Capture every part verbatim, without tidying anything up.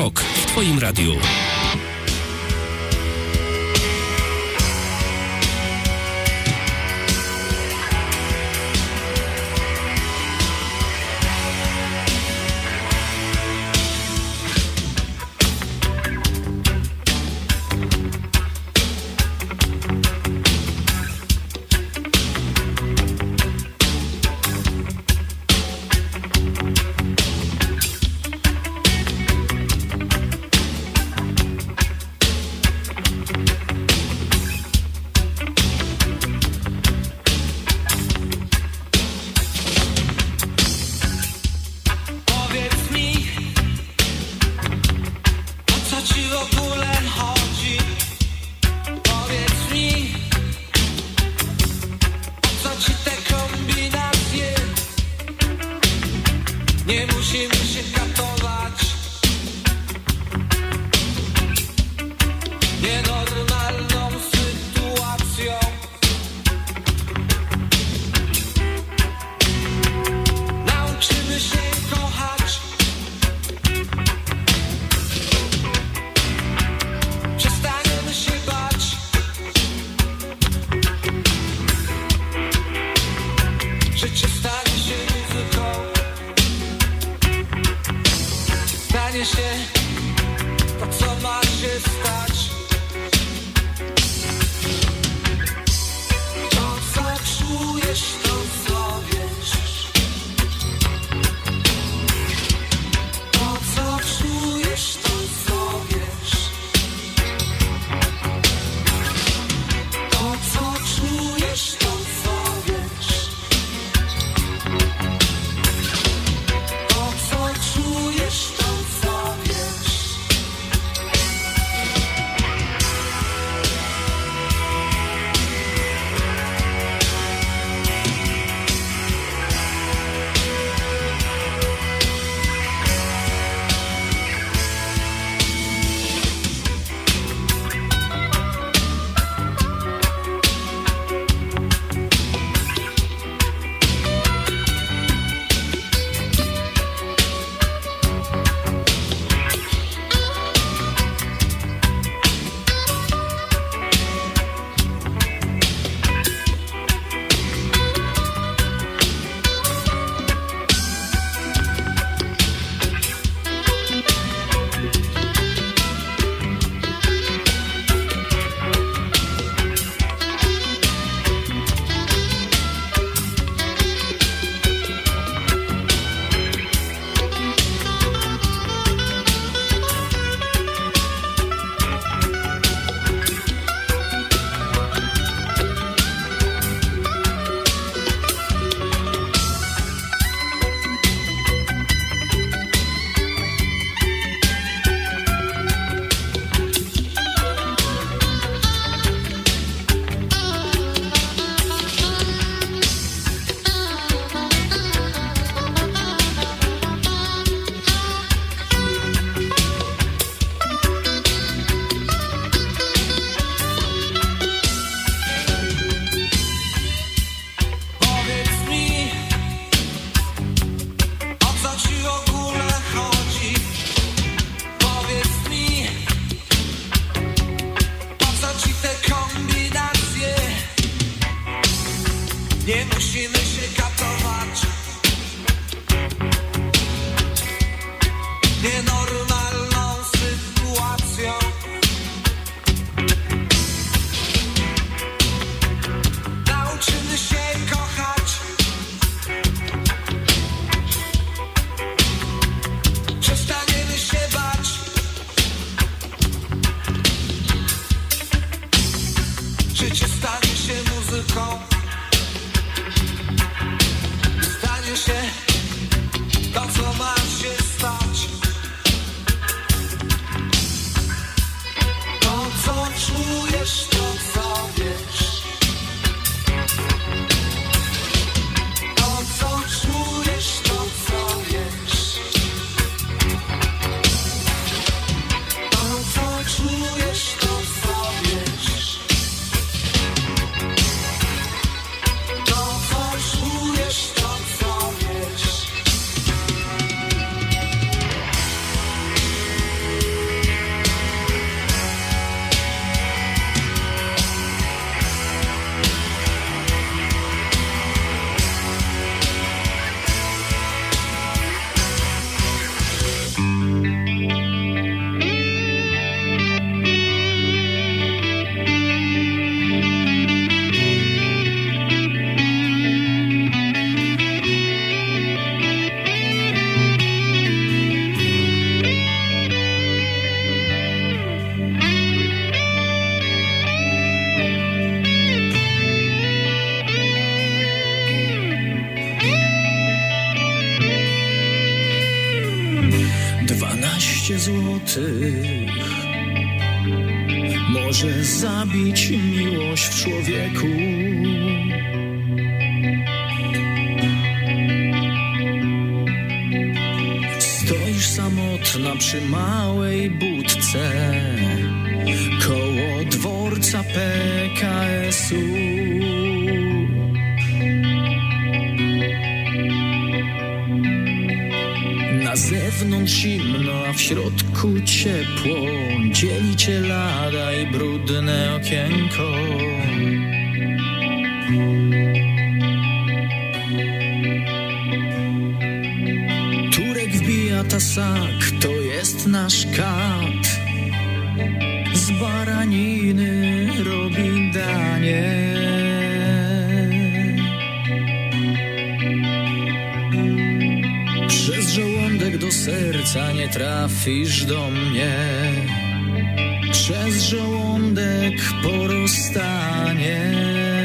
Rock w Twoim radiu. Życie stanie się muzyką. dwanaście złotych może zabić miłość w człowieku. Stoisz samotna przy małej budce koło dworca P K S u. Na zewnątrz zimno, a w środku ciepło. Dzieli cię lada i brudne okienko. Turek wbija tasak, to jest nasz kat. Z baraniny robi danie. Przez żołądek do serca nie trafisz do mnie. Przez żołądek po rozstanie.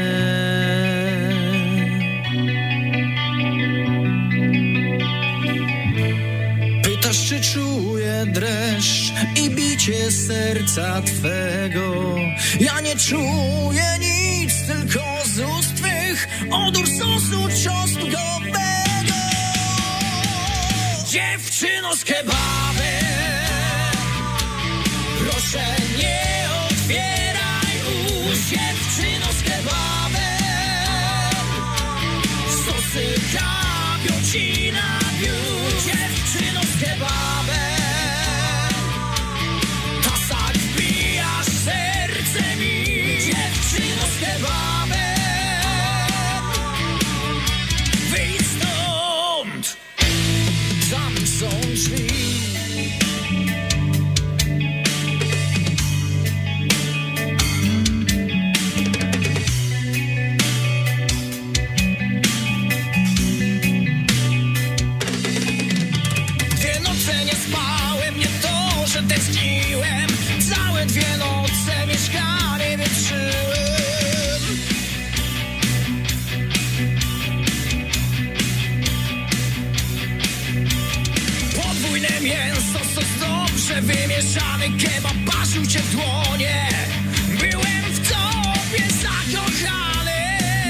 Pytasz, czy czuję dreszcz i bicie serca twego. Ja nie czuję nic, tylko z ust twych odór sosu czosnkowego. Dziewczyno z kebabem, proszę nie otwieraj ust. Dziewczyno z kebabem, sosy kapią ci na biust. Dziewczyno z kebabem, tasak wbijasz serce mi. Dziewczyno z kebabem, wyjdź stąd, tam są drzwi. Dwie noce nie spałem, nie to, że tęskniłem. Całe dwie noce mieszkanie wietrzyłem. Podwójne mięso, sos dobrze wymieszany, kebab parzył cię w dłonie. Byłem w tobie zakochany.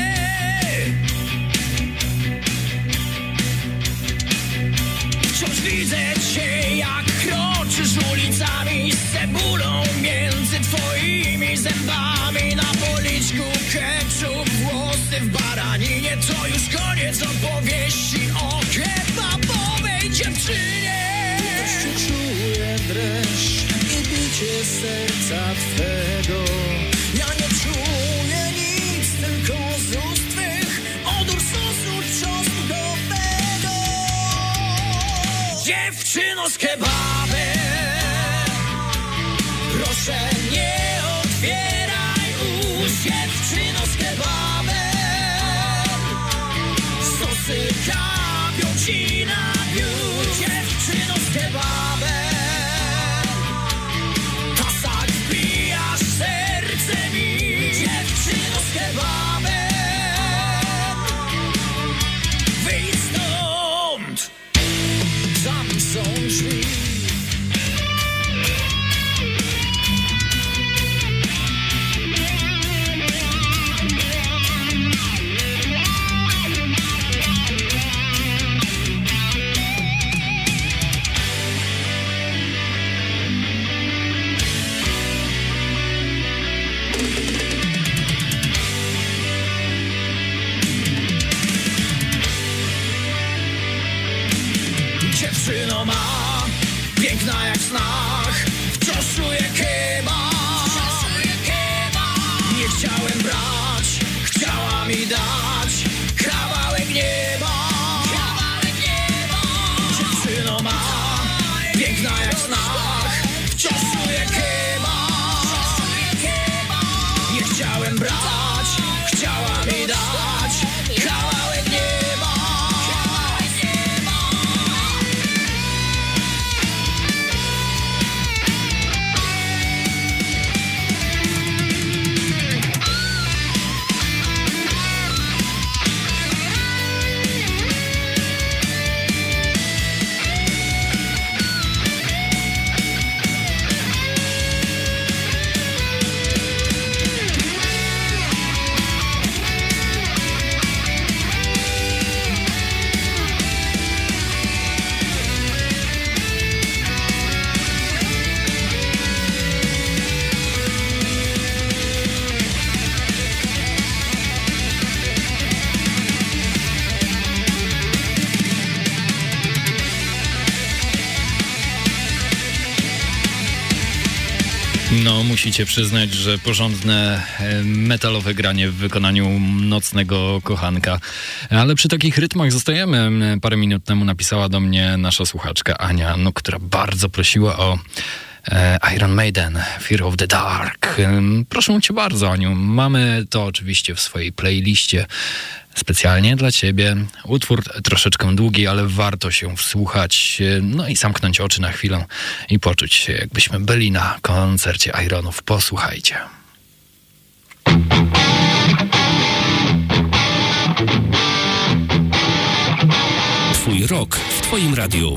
Wciąż widzę cię, jak kroczysz ulicami z cebulą między twoimi zębami. Na policzku ketchup, włosy w baraninie. To już koniec opowieści o kebabowej dziewczynie. Wciąż czuję dreszcz i bicie serca twego. Ja nie czuję nic, tylko z ust twych odór sosu czosnkowego. Dziewczyno z kebabem, proszę nie otwieraj ust. Dziewczyno z kebabem, sosy kapią ci na biust. Dziewczyno z kebabem, tasak wbijasz serce mi. Dziewczyno z kebabem, wyjdź stąd, tam są drzwi. Dziewczyno ma, piękna jak snach, wciąż czuję kebab. Nie chciałem brać, chciała mi dać kawałek nieba. Dziewczyno ma, piękna jak snach, wciąż czuję kebab. Nie chciałem brać, chciała mi dać kawałek nieba. No, musicie przyznać, że porządne metalowe granie w wykonaniu Nocnego Kochanka. Ale przy takich rytmach zostajemy. Parę minut temu napisała do mnie nasza słuchaczka Ania, no, która bardzo prosiła o Iron Maiden, Fear of the Dark. Proszę cię bardzo, Aniu. Mamy to oczywiście w swojej playliście specjalnie dla ciebie. Utwór troszeczkę długi, ale warto się wsłuchać, no i zamknąć oczy na chwilę i poczuć się, jakbyśmy byli na koncercie Ironów. Posłuchajcie. Twój rok w twoim radiu.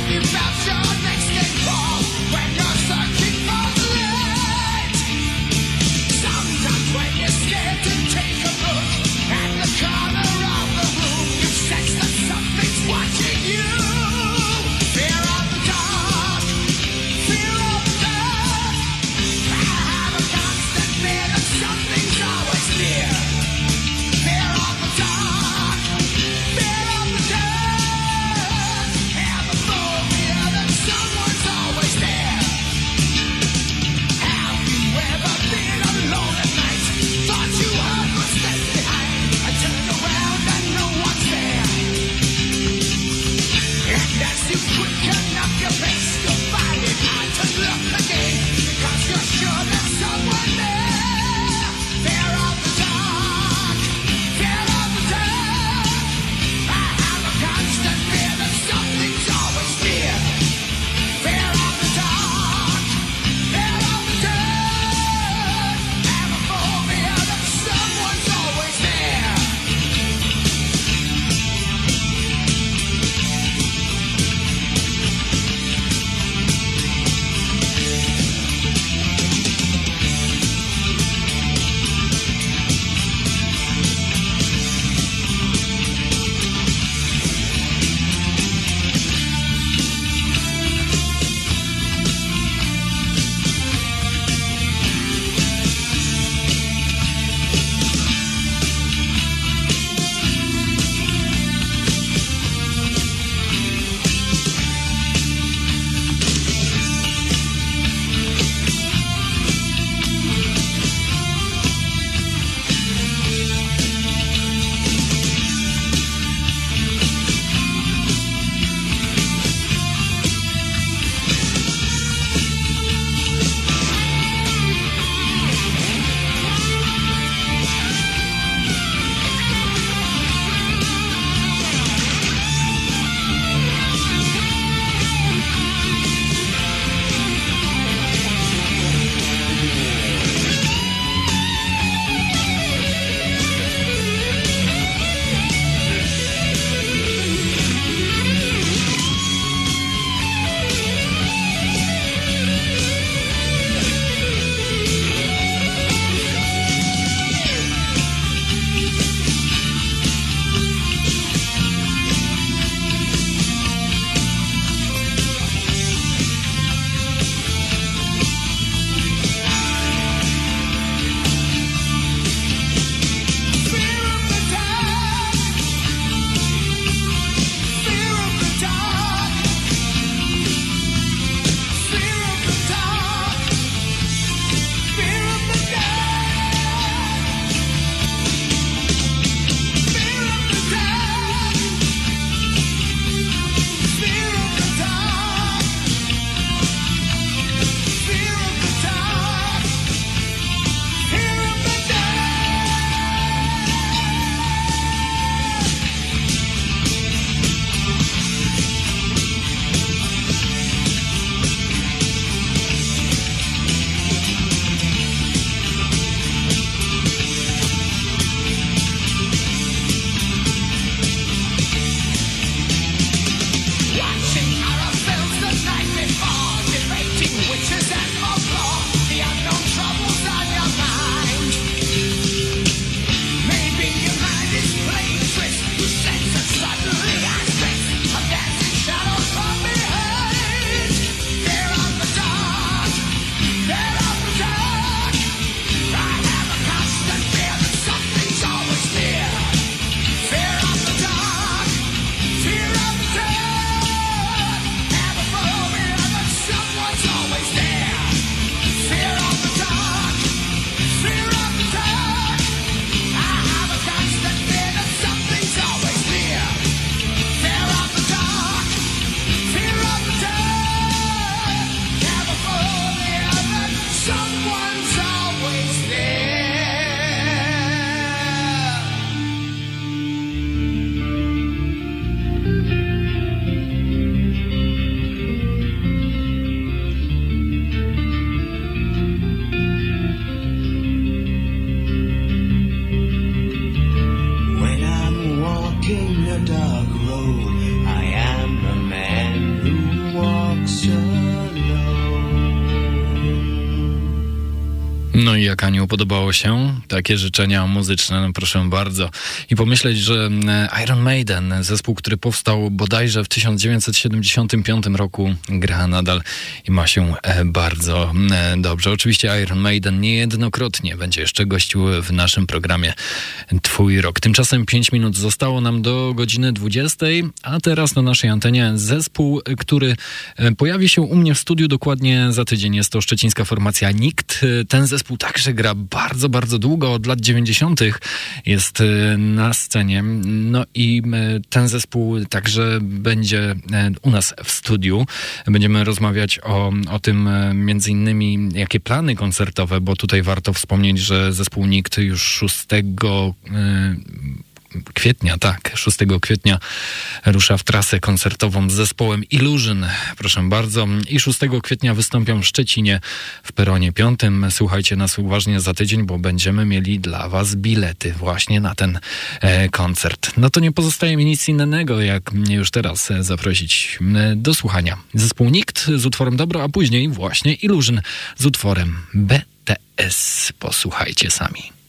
Your next day fall when you're searching for the light. No i jak Aniu podobało się takie życzenia muzyczne, no proszę bardzo. I pomyśleć, że Iron Maiden, zespół, który powstał bodajże w tysiąc dziewięćset siedemdziesiątym piątym roku, gra nadal i ma się bardzo dobrze. Oczywiście Iron Maiden niejednokrotnie będzie jeszcze gościł w naszym programie Twój Rok. Tymczasem pięć minut zostało nam do godziny dwudziestej, a teraz na naszej antenie zespół, który pojawi się u mnie w studiu dokładnie za tydzień. Jest to szczecińska formacja Nikt. Ten zespół Zespół także gra bardzo, bardzo długo, od lat dziewięćdziesiątych jest na scenie. No i ten zespół także będzie u nas w studiu. Będziemy rozmawiać o, o tym między innymi, jakie plany koncertowe, bo tutaj warto wspomnieć, że zespół Nikt już szóstego kwietnia, tak, szóstego kwietnia rusza w trasę koncertową z zespołem Illusion, proszę bardzo. I szóstego kwietnia wystąpią w Szczecinie w peronie piątym. Słuchajcie nas uważnie za tydzień, bo będziemy mieli dla was bilety właśnie na ten e, koncert. No to nie pozostaje mi nic innego, jak mnie już teraz zaprosić do słuchania. Zespół Nikt z utworem Dobro, a później właśnie Illusion z utworem B T S. Posłuchajcie sami.